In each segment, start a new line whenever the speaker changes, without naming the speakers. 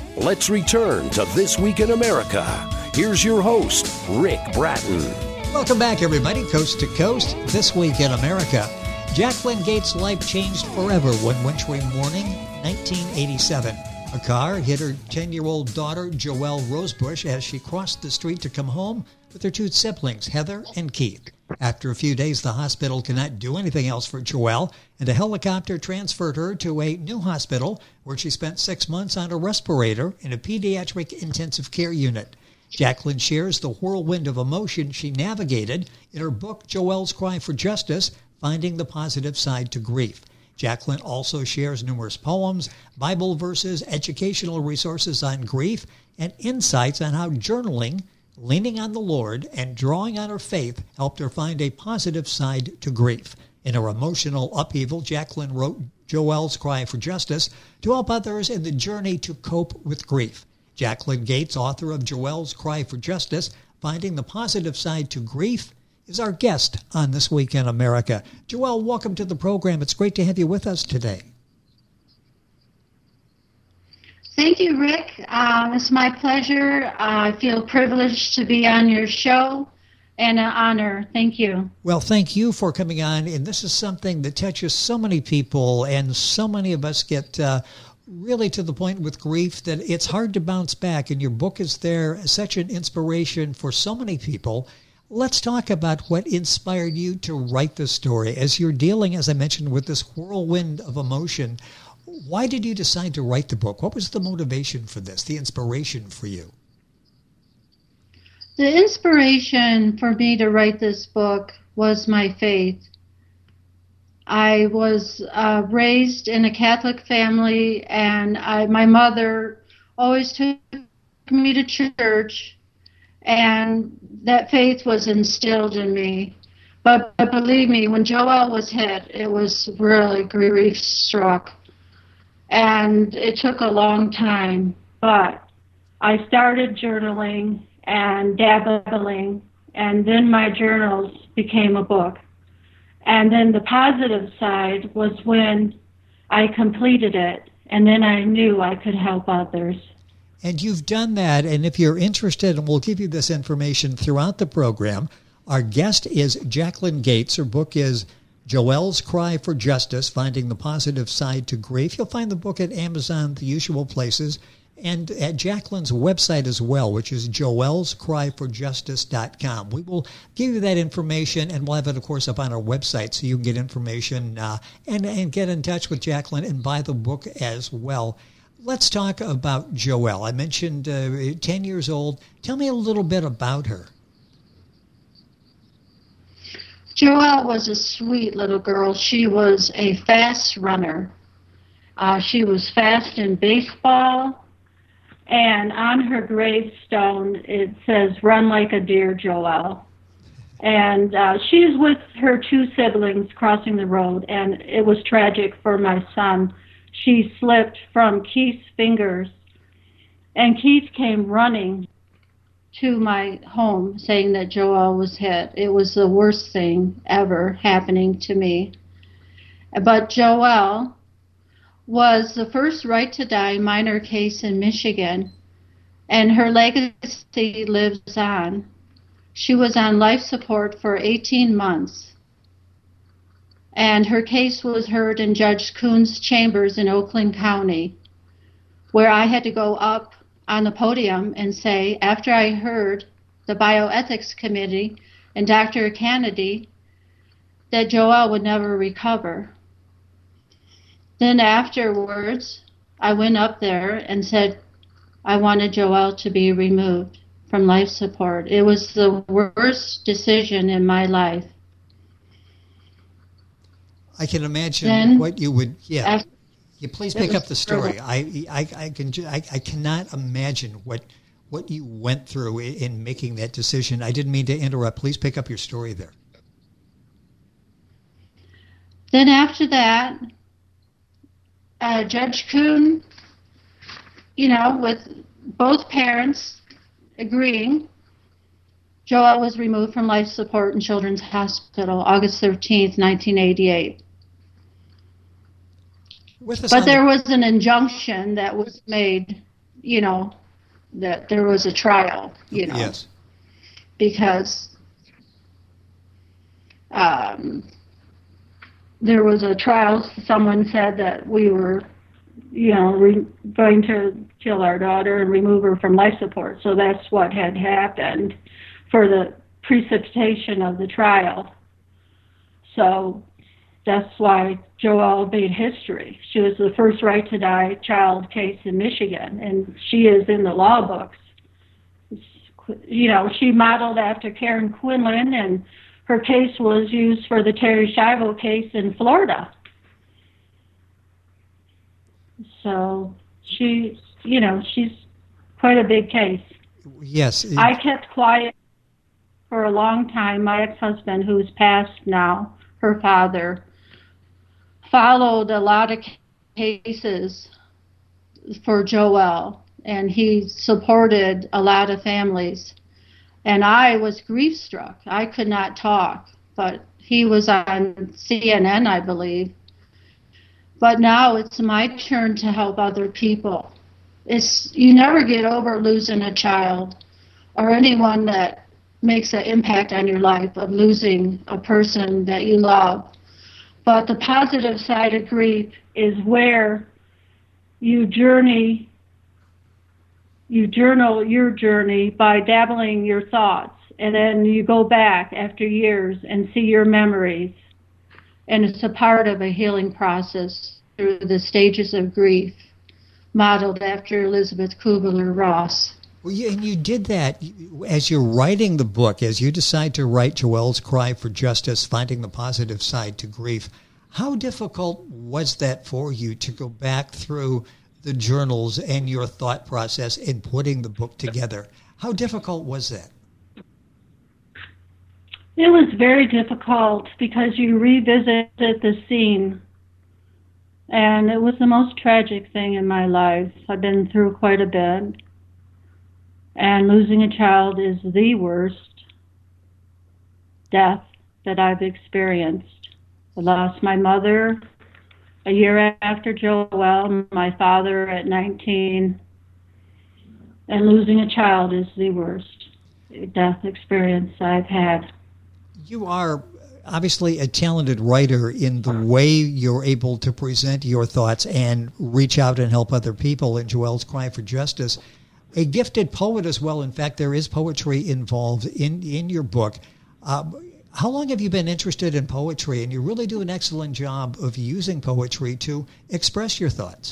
Let's return to This Week in America. Here's your host, Rick Bratton.
Welcome back, everybody, coast to coast, This Week in America. Jacqueline Gates' life changed forever one wintry morning, 1987. A car hit her 10-year-old daughter, Joelle Rosebush, as she crossed the street to come home with her two siblings, Heather and Keith. After a few days, the hospital could not do anything else for Joelle, and a helicopter transferred her to a new hospital where she spent 6 months on a respirator in a pediatric intensive care unit. Jacqueline shares the whirlwind of emotion she navigated in her book, Joelle's Cry for Justice, Finding the Positive Side to Grief. Jacqueline also shares numerous poems, Bible verses, educational resources on grief, and insights on how journaling, leaning on the Lord, and drawing on her faith helped her find a positive side to grief. In her emotional upheaval, Jacqueline wrote Joelle's Cry for Justice to help others in the journey to cope with grief. Jacqueline Gates, author of Joelle's Cry for Justice, Finding the Positive Side to Grief, is our guest on This Week in America. Joelle, welcome to the program. It's great to have you with us today.
Thank you, Rick. It's my pleasure. I feel privileged to be on your show and an honor. Thank you.
Well, thank you for coming on. And this is something that touches so many people, and so many of us get really to the point with grief that it's hard to bounce back. And your book is there as such an inspiration for so many people. Let's talk about what inspired you to write this story. As you're dealing, as I mentioned, with this whirlwind of emotion, why did you decide to write the book? What was the motivation for this, the inspiration for you?
The inspiration for me to write this book was my faith. I was raised in a Catholic family, and my mother always took me to church, and that faith was instilled in me. But believe me, when Joelle was hit, it was really grief-struck. And it took a long time, but I started journaling and dabbling, and then my journals became a book. And then the positive side was when I completed it, and then I knew I could help others.
And you've done that, and if you're interested, and we'll give you this information throughout the program, our guest is Jacqueline Gates. Her book is Joelle's Cry for Justice, Finding the Positive Side to Grief. You'll find the book at Amazon, the usual places, and at Jacqueline's website as well, which is joellscryforjustice.com. We will give you that information, and we'll have it, of course, up on our website so you can get information and get in touch with Jacqueline and buy the book as well. Let's talk about Joelle. I mentioned 10 years old. Tell me a little bit about her.
Joelle was a sweet little girl. She was a fast runner. She was fast in baseball, and on her gravestone it says, "Run like a deer, Joelle." And she's with her two siblings crossing the road, and it was tragic for my son. She slipped from Keith's fingers, and Keith came running to my home saying that Joelle was hit. It was the worst thing ever happening to me. But Joelle was the first right to die minor case in Michigan, and her legacy lives on. She was on life support for 18 months, and her case was heard in Judge Kuhn's chambers in Oakland County, where I had to go up on the podium and say, after I heard the bioethics committee and Dr. Kennedy, that Joelle would never recover. Then afterwards, I went up there and said I wanted Joelle to be removed from life support. It was the worst decision in my life.
I can imagine what you would, please pick up the story.
Brutal.
I cannot imagine what you went through in making that decision. I didn't mean to interrupt. Please pick up your story there.
Then after that, Judge Kuhn, with both parents agreeing, Joelle was removed from life support in Children's Hospital August 13th, 1988. But there was an injunction that was made that there was a trial,
Yes.
because there was a trial. Someone said that we were, going to kill our daughter and remove her from life support. So that's what had happened for the precipitation of the trial. So that's why Joelle made history. She was the first right to die child case in Michigan, and she is in the law books. She modeled after Karen Quinlan, and her case was used for the Terry Schiavo case in Florida. So she's quite a big case.
Yes.
I kept quiet for a long time. My ex-husband, who's passed now, her father, followed a lot of cases for Joelle, and he supported a lot of families. And I was grief-struck. I could not talk, but he was on CNN, I believe. But now it's my turn to help other people. You never get over losing a child or anyone that makes an impact on your life, of losing a person that you love. But the positive side of grief is where you journal your journey by dabbling your thoughts, and then you go back after years and see your memories. And it's a part of a healing process through the stages of grief, modeled after Elizabeth Kubler-Ross.
Well, and you did that as you're writing the book, as you decide to write Joelle's Cry for Justice, Finding the Positive Side to Grief. How difficult was that for you to go back through the journals and your thought process in putting the book together? How difficult was that?
It was very difficult because you revisit the scene, and it was the most tragic thing in my life. I've been through quite a bit. And losing a child is the worst death that I've experienced. I lost my mother a year after Joelle, my father at 19. And losing a child is the worst death experience I've had.
You are obviously a talented writer in the way you're able to present your thoughts and reach out and help other people in Joelle's Cry for Justice. A gifted poet as well. In fact, there is poetry involved in your book. How long have you been interested in poetry? And you really do an excellent job of using poetry to express your thoughts.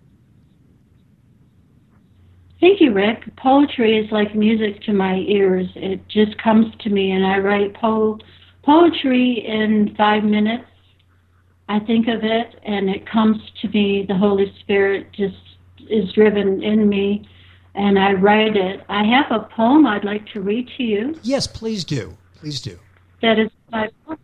Thank you, Rick. Poetry is like music to my ears. It just comes to me, and I write poetry in 5 minutes. I think of it, and it comes to me. The Holy Spirit just is driven in me, and I write it. I have a poem I'd like to read to you.
Yes, please do. Please do.
That is my poem.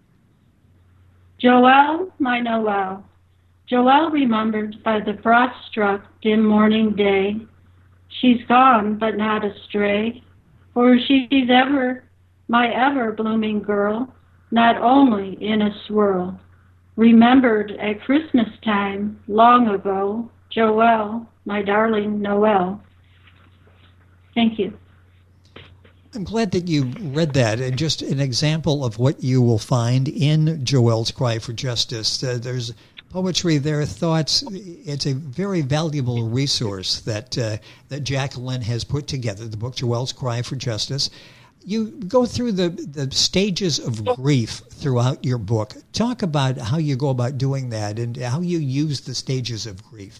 Joelle, my Noel. Joelle remembered by the frost-struck dim morning day. She's gone, but not astray, for she's ever my ever-blooming girl, not only in a swirl. Remembered at Christmas time, long ago, Joelle, my darling Noel. Thank you.
I'm glad that you read that, and just an example of what you will find in Joelle's Cry for Justice. There's poetry, there are thoughts. It's a very valuable resource that Jacqueline has put together, the book Joelle's Cry for Justice. You go through the stages of grief throughout your book. Talk about how you go about doing that and how you use the stages of grief.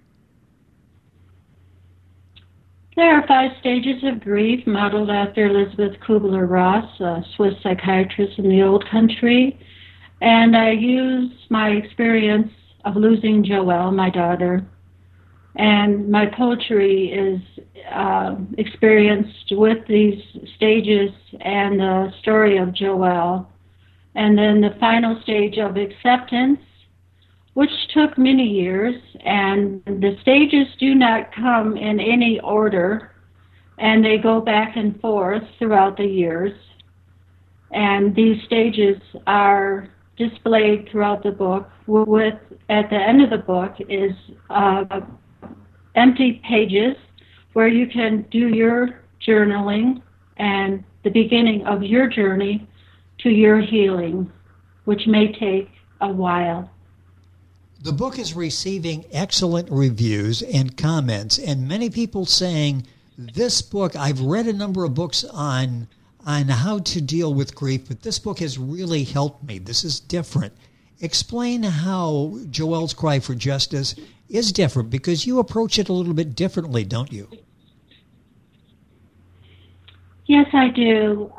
There are 5 stages of grief modeled after Elizabeth Kubler-Ross, a Swiss psychiatrist in the old country. And I use my experience of losing Joelle, my daughter. And my poetry is experienced with these stages and the story of Joelle. And then the final stage of acceptance, which took many years, and the stages do not come in any order, and they go back and forth throughout the years. And these stages are displayed throughout the book. With at the end of the book is empty pages where you can do your journaling and the beginning of your journey to your healing, which may take a while.
The book is receiving excellent reviews and comments, and many people saying, this book, I've read a number of books on how to deal with grief, but this book has really helped me. This is different. Explain how Joelle's Cry for Justice is different, because you approach it a little bit differently, don't you?
Yes, I do.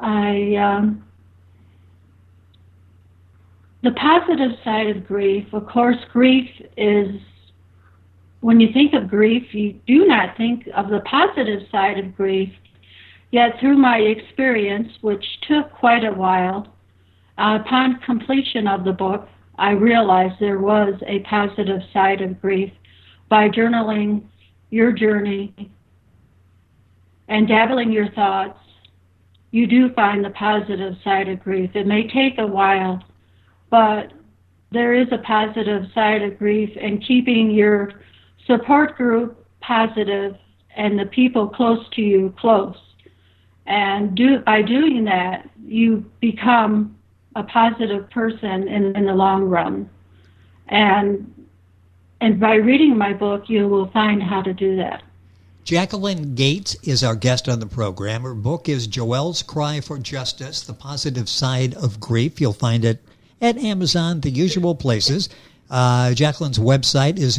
The positive side of grief, of course, grief is, when you think of grief, you do not think of the positive side of grief. Yet through my experience, which took quite a while, upon completion of the book, I realized there was a positive side of grief. By journaling your journey and dabbling your thoughts, you do find the positive side of grief. It may take a while, but there is a positive side of grief, and keeping your support group positive and the people close to you close. And by doing that, you become a positive person in the long run. And by reading my book, you will find how to do that.
Jacqueline Gates is our guest on the program. Her book is Joelle's Cry for Justice, The Positive Side of Grief. You'll find it at Amazon, the usual places. Jacqueline's website is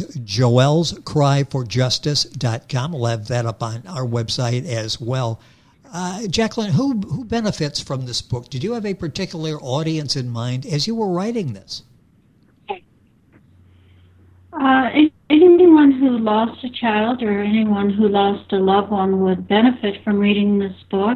joellscryforjustice.com. We'll have that up on our website as well. Jacqueline, who benefits from this book? Did you have a particular audience in mind as you were writing this?
Anyone who lost a child or anyone who lost a loved one would benefit from reading this book.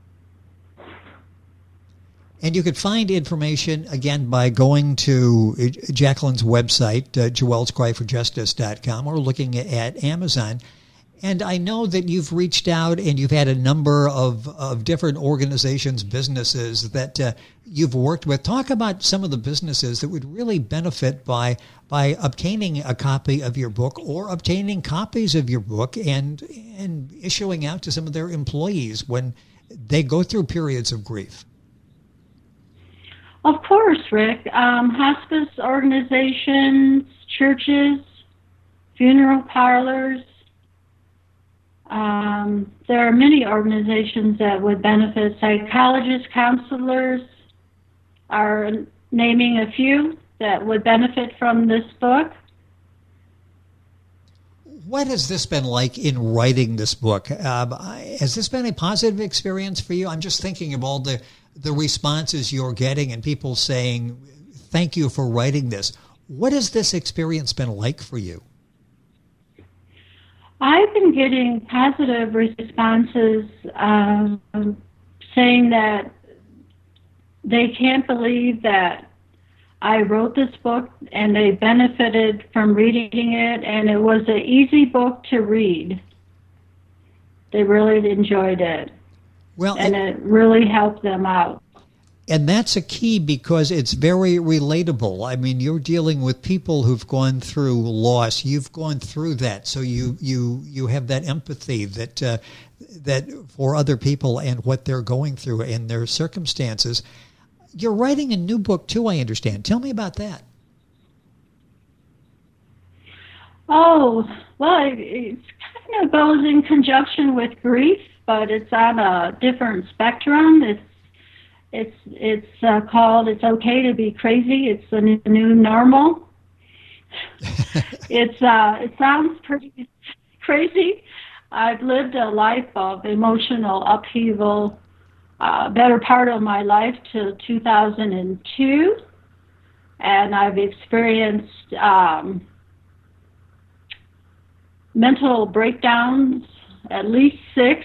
And you could find information, again, by going to Jacqueline's website, joellscryforjustice.com, or looking at Amazon. And I know that you've reached out and you've had a number of different organizations, businesses that you've worked with. Talk about some of the businesses that would really benefit by obtaining a copy of your book, or obtaining copies of your book and issuing out to some of their employees when they go through periods of grief.
Of course, Rick. Hospice organizations, churches, funeral parlors. There are many organizations that would benefit. Psychologists, counselors are naming a few that would benefit from this book.
What has this been like in writing this book? Has this been a positive experience for you? I'm just thinking of all the responses you're getting and people saying, thank you for writing this. What has this experience been like for you?
I've been getting positive responses saying that they can't believe that I wrote this book and they benefited from reading it, and it was an easy book to read. They really enjoyed it. Well, and it really helped them out.
And that's a key, because it's very relatable. I mean, you're dealing with people who've gone through loss. You've gone through that, so you have that empathy that for other people and what they're going through and their circumstances. You're writing a new book too, I understand. Tell me about that.
Oh, well, it kind of goes in conjunction with grief, but it's on a different spectrum. It's called "It's Okay to Be Crazy." It's the new normal. It sounds pretty crazy. I've lived a life of emotional upheaval, better part of my life till 2002, and I've experienced mental breakdowns, at least 6.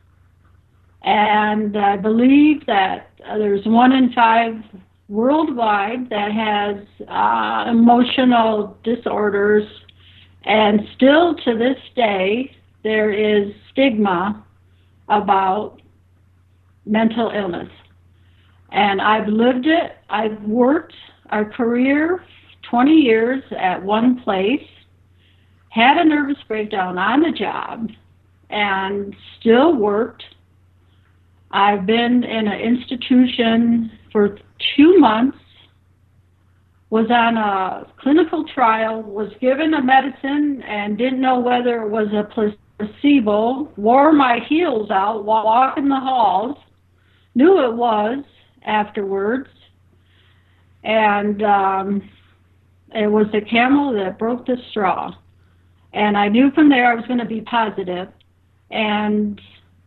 And I believe that there's 1 in 5 worldwide that has emotional disorders. And still to this day, there is stigma about mental illness. And I've lived it. I've worked a career, 20 years at one place. had a nervous breakdown on the job and still worked. I've been in an institution for 2 months, was on a clinical trial, was given a medicine and didn't know whether it was a placebo, wore my heels out while walking the halls, knew it was afterwards, and it was the camel that broke the straw. And I knew from there I was going to be positive, and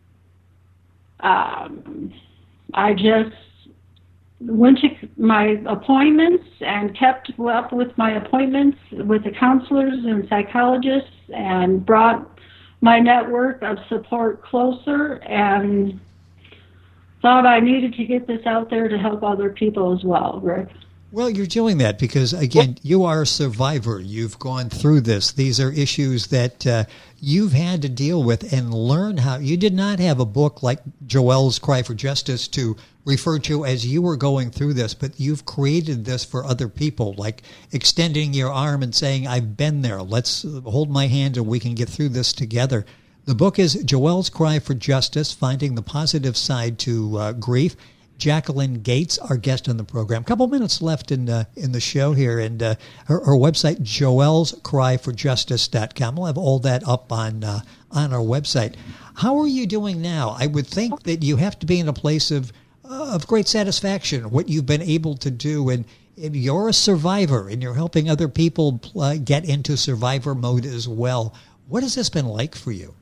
I just went to my appointments and kept up with my appointments with the counselors and psychologists and brought my network of support closer and thought I needed to get this out there to help other people as well, Rick.
Well, you're doing that because, again, you are a survivor. You've gone through this. These are issues that you've had to deal with and learn how. You did not have a book like Joelle's Cry for Justice to refer to as you were going through this, but you've created this for other people, like extending your arm and saying, I've been there. Let's hold my hand and we can get through this together. The book is Joelle's Cry for Justice, Finding the Positive Side to Grief. Jacqueline Gates, our guest on the program. A couple minutes left in the show here, and her website, joellscryforjustice.com. We'll have all that up on our website. How are you doing now? I would think that you have to be in a place of great satisfaction, what you've been able to do, and you're a survivor, and you're helping other people get into survivor mode as well. What has this been like for you?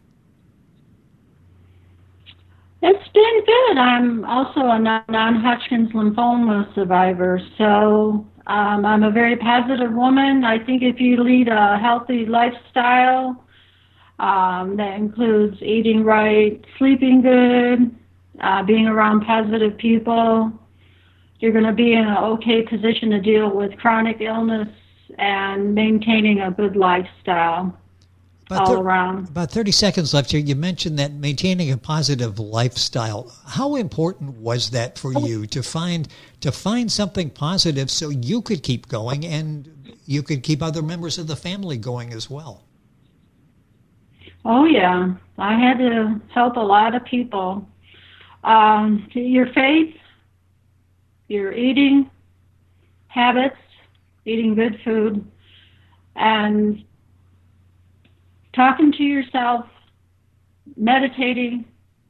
It's been good. I'm also a non-Hodgkin's lymphoma survivor, so I'm a very positive woman. I think if you lead a healthy lifestyle that includes eating right, sleeping good, being around positive people, you're going to be in an okay position to deal with chronic illness and maintaining a good lifestyle. All around. About
30 seconds left here. You mentioned that maintaining a positive lifestyle. How important was that for you to find something positive so you could keep going and you could keep other members of the family going as well?
Oh, yeah. I had to help a lot of people. Your faith, your eating habits, eating good food, and talking to yourself, meditating,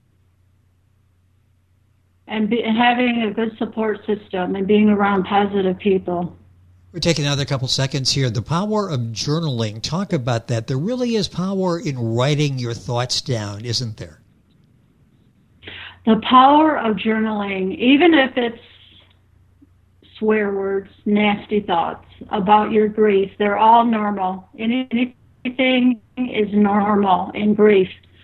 and having a good support system and being around positive people.
We're taking another couple seconds here. The power of journaling. Talk about that. There really is power in writing your thoughts down, isn't there?
The power of journaling, even if it's swear words, nasty thoughts about your grief, they're all normal. Anything is normal in grief.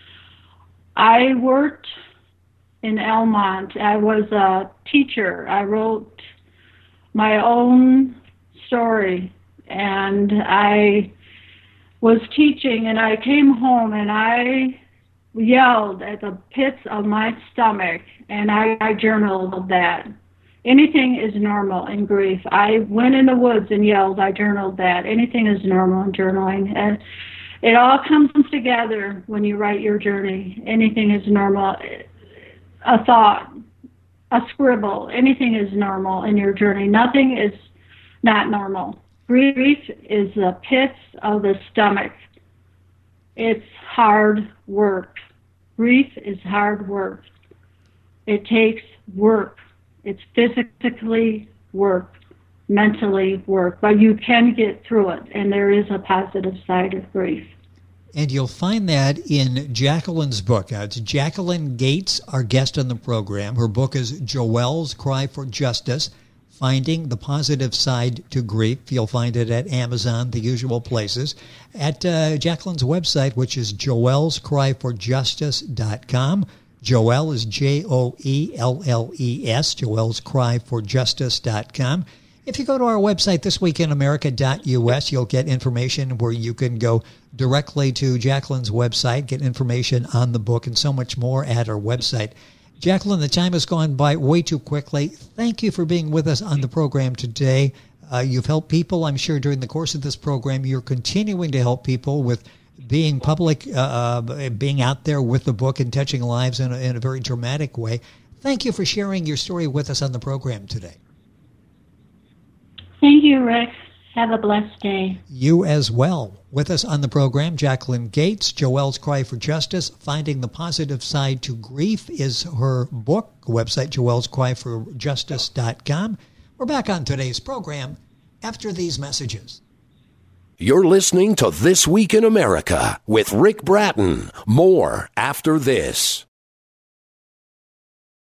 I worked in Elmont. I was a teacher. I wrote my own story, and I was teaching, and I came home, and I yelled at the pits of my stomach, and I journaled that. Anything is normal in grief. I went in the woods and yelled. I journaled that. Anything is normal in journaling. And it all comes together when you write your journey. Anything is normal. A thought, a scribble, anything is normal in your journey. Nothing is not normal. Grief is the pits of the stomach. It's hard work. Grief is hard work. It takes work. It's physically work, mentally work, but you can get through it, and there is a positive side of grief.
And you'll find that in Jacqueline's book. It's Jacqueline Gates, our guest on the program. Her book is Joelle's Cry for Justice, Finding the Positive Side to Grief. You'll find it at Amazon, the usual places. At Jacqueline's website, which is joellscryforjustice.com. Joelle is Joelles, joellscryforjustice.com. If you go to our website, thisweekinamerica.us, you'll get information where you can go directly to Jacqueline's website, get information on the book, and so much more at our website. Jacqueline, the time has gone by way too quickly. Thank you for being with us on the program today. You've helped people, I'm sure, during the course of this program. You're continuing to help people with being public, being out there with the book and touching lives in a very dramatic way. Thank you for sharing your story with us on the program today.
Thank you, Rick. Have a blessed day.
You as well. With us on the program, Jacqueline Gates, Joelle's Cry for Justice. Finding the Positive Side to Grief is her book. Website, joellescryforjustice.com. We're back on today's program after these messages.
You're listening to This Week in America with Rick Bratton. More after this.